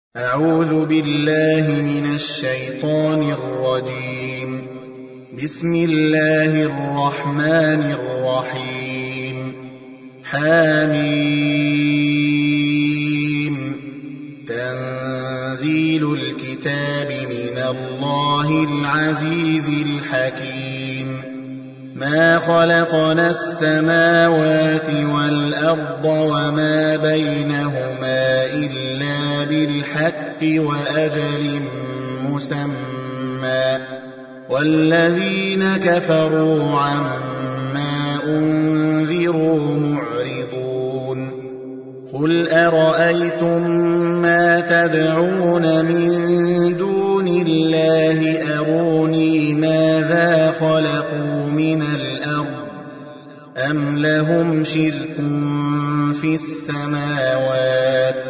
أعوذ بالله من الشيطان الرجيم. بسم الله الرحمن الرحيم. حميم. تنزيل الكتاب من الله العزيز الحكيم. ما خلقنا السماوات والأرض وما بينهما إلا بالحق وأجل مسمى والذين كفروا عما أنذروا معرضون. قل أرأيتم ما تدعون من دون الله أروني ماذا خلقوا من الأرض أم لهم شرك في السماوات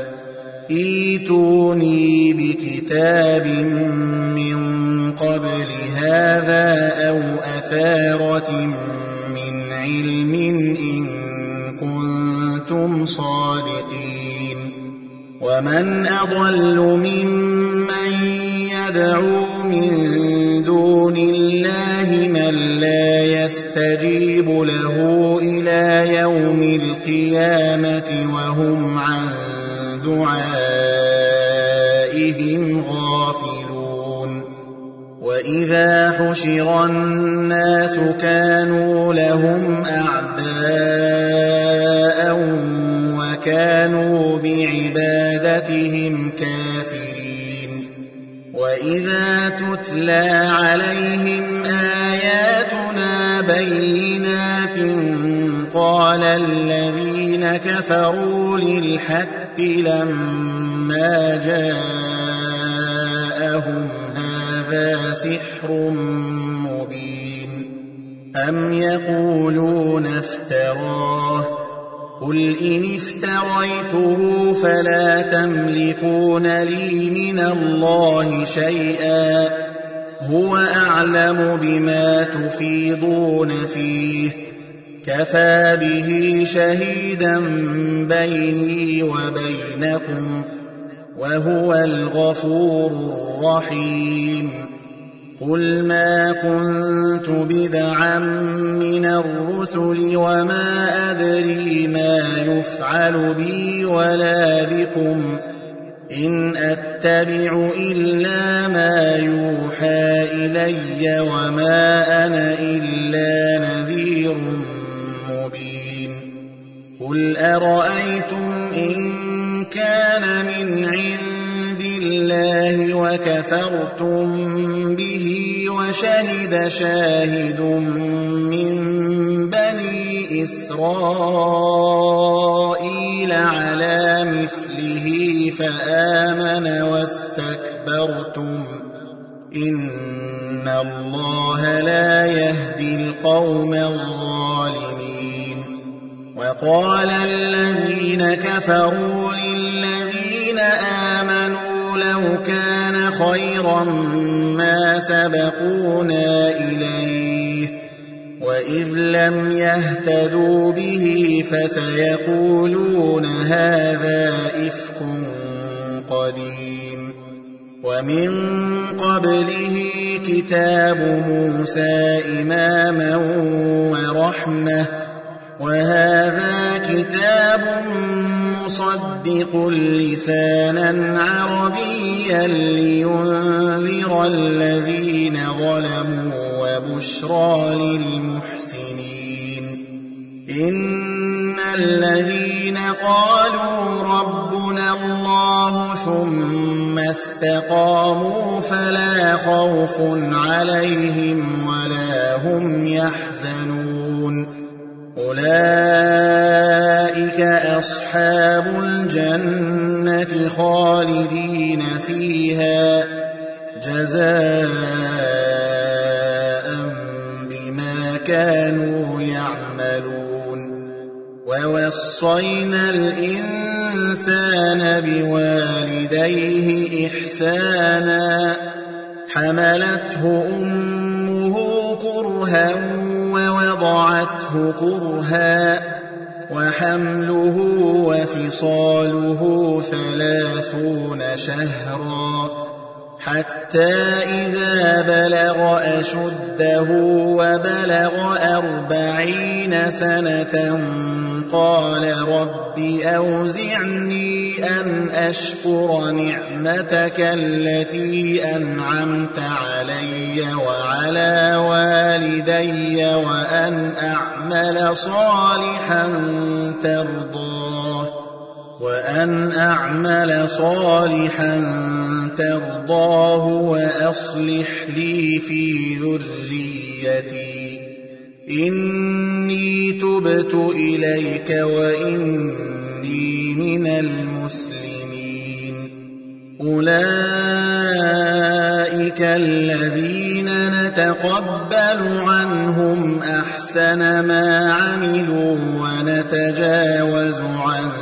ائتوني بكتاب من قبل هذا أو أثارة من علم إن كنتم صادقين. ومن أضل ممن يدعو من دون الله من لا يستجيب له إلى يوم القيامة وهم عن دعائهم غافلون. وإذا حشر الناس كانوا لهم أعداء وكانوا بعبادتهم كافرين. وإذا تتلى عليهم آياتنا بينات قال الذين كفروا للحق لما جاءهم هذا سحر مبين. أم يقولون افتراه قل إن افتريته فلا تملكون لي من الله شيئا هو أعلم بما تفيضون فيه كفى به شهيدا بيني وبينكم وهو الغفور الرحيم. قل ما كنت بدعا من الرسل وما أدري ما يفعل بي ولا بكم إن أتبع إلا ما يوحى إلي وما أنا إلا نذير مبين. قل أرأيتم إن كان من عند الله وكفرتم به وشهد شاهد من بني إسرائيل على مثله فآمن واستكبرتم إن الله لا يهدي القوم الظالمين. وقال الذين كفروا للذين آمنوا لو كان خيرا ما سبقونا إليه وإذ لم يهتدوا به فسيقولون هذا إفك قديم. ومن قبله كتاب موسى إماما ورحمة وهذا كتاب مصدق لسانا عربيا لينذر الذين ظلموا وبشرى للمحسنين. إن الذين قالوا ربنا الله ثم استقاموا فلا خوف عليهم ولا هم يحزنون أولئك أصحاب الجنة خالدين فيها جزاء بما كانوا يعملون. ووصينا الإنسان بوالديه إحسانا حملته أمه كرها ووضعته كرها وحمله وفصاله 30 شهرا حتى إذا بلغ أشده وبلغ 40 سنة قال رب أوزعني أن أشكر نعمتك التي أنعمت علي وعلى والدي وأن أعمل صالحا ترضاه وأصلح لي في ذريتي إني تبت إليك وإني من المسلمين أولئك الذين نتقبل عنهم أحسن ما عملوا ونتجاوز عن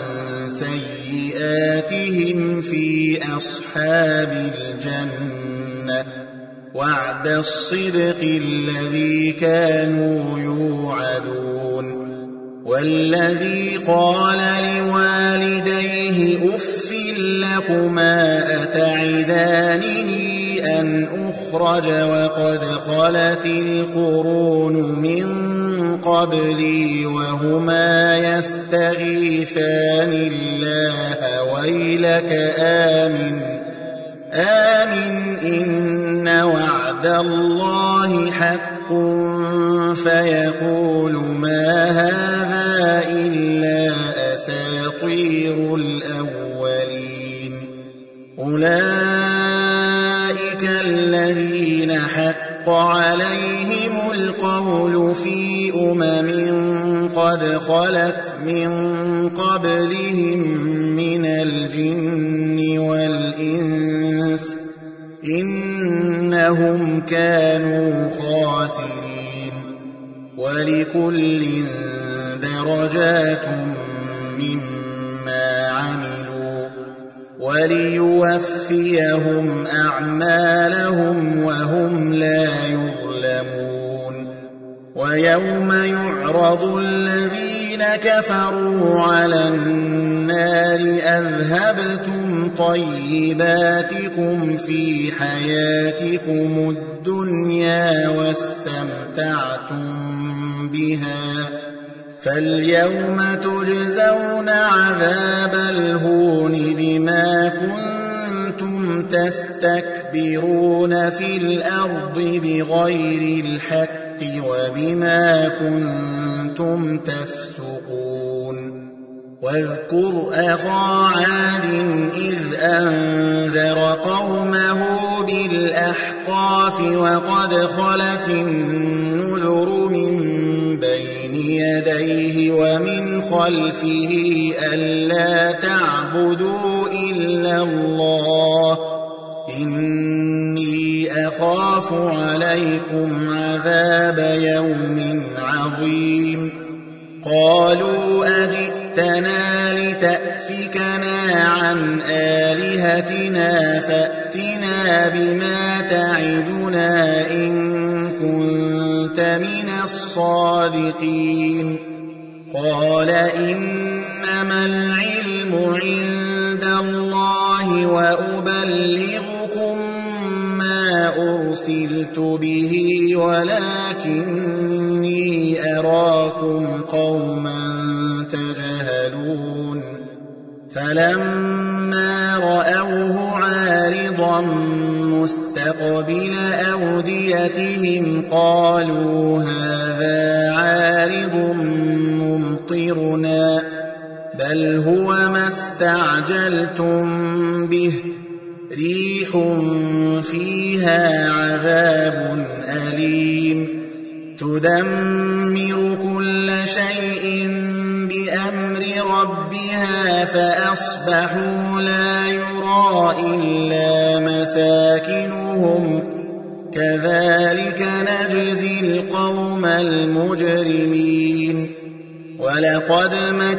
سيئاتهم في أصحاب الجنة وعد الصدق الذي كانوا يوعدون والذي قال لوالديه أف لكما أتعدانني أن أخرج وقد خلت القرون من قبلي وهما يستغيثان الله ويلك آمن إن وعد الله حق فيقول ما هذا إلا أساطير الأولين أولئك الذين حق عليهم القول في قد خلت من قبلهم من الجن والإنس إنهم كانوا خاسرين ولكل درجات مما عملوا وليوفيهم أعمالهم وهم لا يظلمون ويوم يعرض الذين كفروا على النار أذهبتم طيباتكم في حياتكم الدنيا واستمتعتم بها فاليوم تجزون عذاب الهون بما كنتم تستكبرون في الأرض بغير الحق وبما كنتم تفسقون واذكر أخا عاد إذ أنذر قومه بالأحقاف وقد خلت النذر من بين يديه ومن خلفه ألا تعبدوا إلا الله إني أخاف عليكم عذاب يوم عظيم قالوا أجئتنا لتأفكنا عن آلهتنا فأتنا بما تعدنا إن كنت من الصادقين قال إنما العلم عند الله وأبلغكم ما أرسلت به ولكني أراكم قوما تجهلون فلما رأوه عارضا مستقبل أوديتهم قالوا هذا عارض ممطرنا بل هو ما استعجلتم به ريح فيها عذاب أليم تدمر كل شيء بأمر ربها فأصبحوا لا يرى إلا مساكنهم كذلك نجزي القوم المجرمين ولقد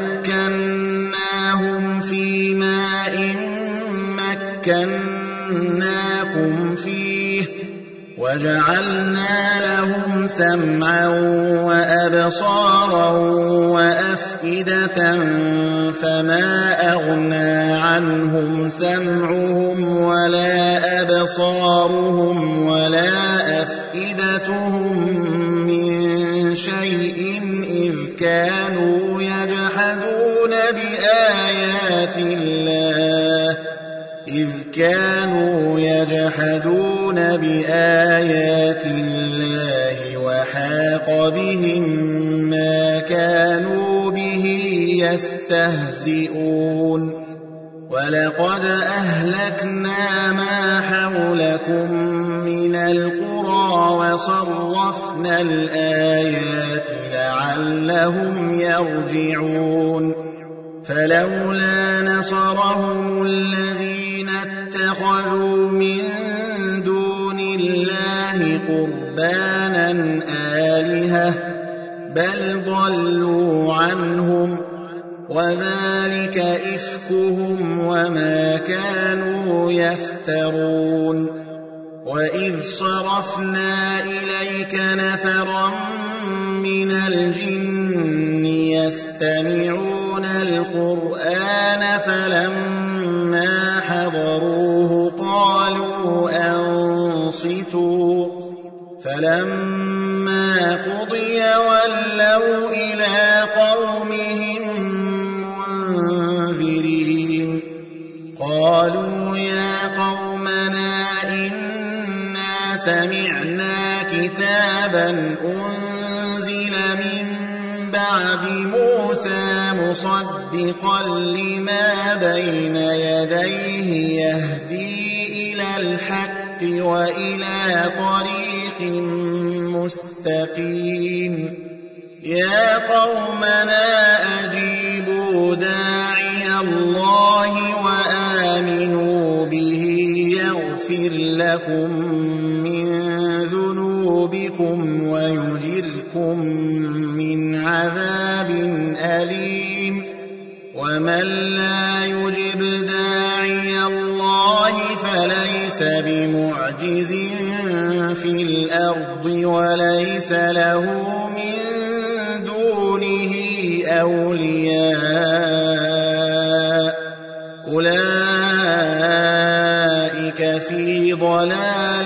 مكناهم في ماء مكناكم فيه وجعلنا لهم سمعا وأبصارا وأفئدة فما أغنى عنهم سمعهم ولا أبصارهم ولا أفئدتهم من شيء إذ كانوا يجحدون بآيات الله وحاق بهم ما كانوا به يستهزئون ولقد أهلكنا ما حولكم من القرى وصرفنا الآيات لعلهم يرجعون فلولا نصرهم الذين اتخذوا من دون الله قربانا آلهة بل ضلوا عنهم وذلك إفكهم وما كانوا يفترون وإذ صرفنا إليك نفرا من الجن يستمعون القرآن فلما حضروه قالوا أنصتوا فلما قضي ولوا إلى قومهم منذرين قالوا يا قومنا إنا سمعنا كتابا أنزل من بعد موسى مصدقا لما بين يديه يهدي إلى الحق وإلى طريق مستقيم يا قومنا أجيبوا داعي الله وآمنوا به يغفر لكم من ذنوبكم ويجركم من عذاب أليم ومن لا يجب داعي الله فليس بمعجز في الأرض وليس له من دونه أولياء أولئك في ضلال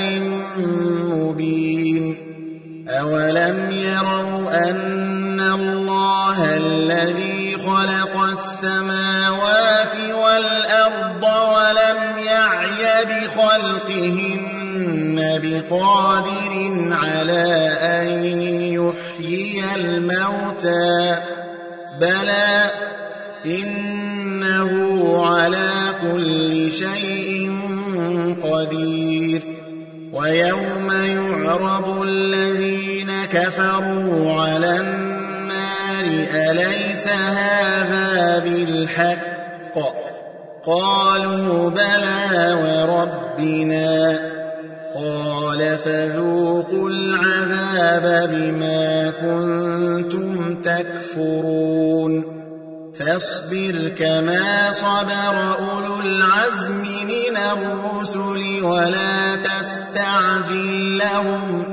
مبين أولم يروا أن الله الذي خلق السماوات والأرض ولم يعي بخلقهن بقادر على أن يحيي الموتى بلى إنه على كل شيء قدير ويوم يعرض الذين كفروا على النار أليس هذا بالحق قالوا بلى وربنا قال فذوقوا العذاب بما كنتم تكفرون فاصبر كما صبر أولو العزم من الرسل ولا تستعجل لهم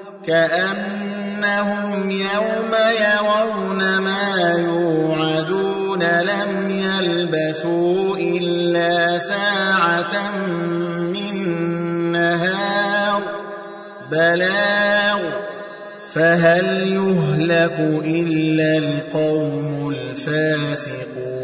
كأنهم يوم يرون ما يوعدون لم يلبثوا إلا ساعة من نهار بلاغ فهل يهلك إلا القوم الفاسقون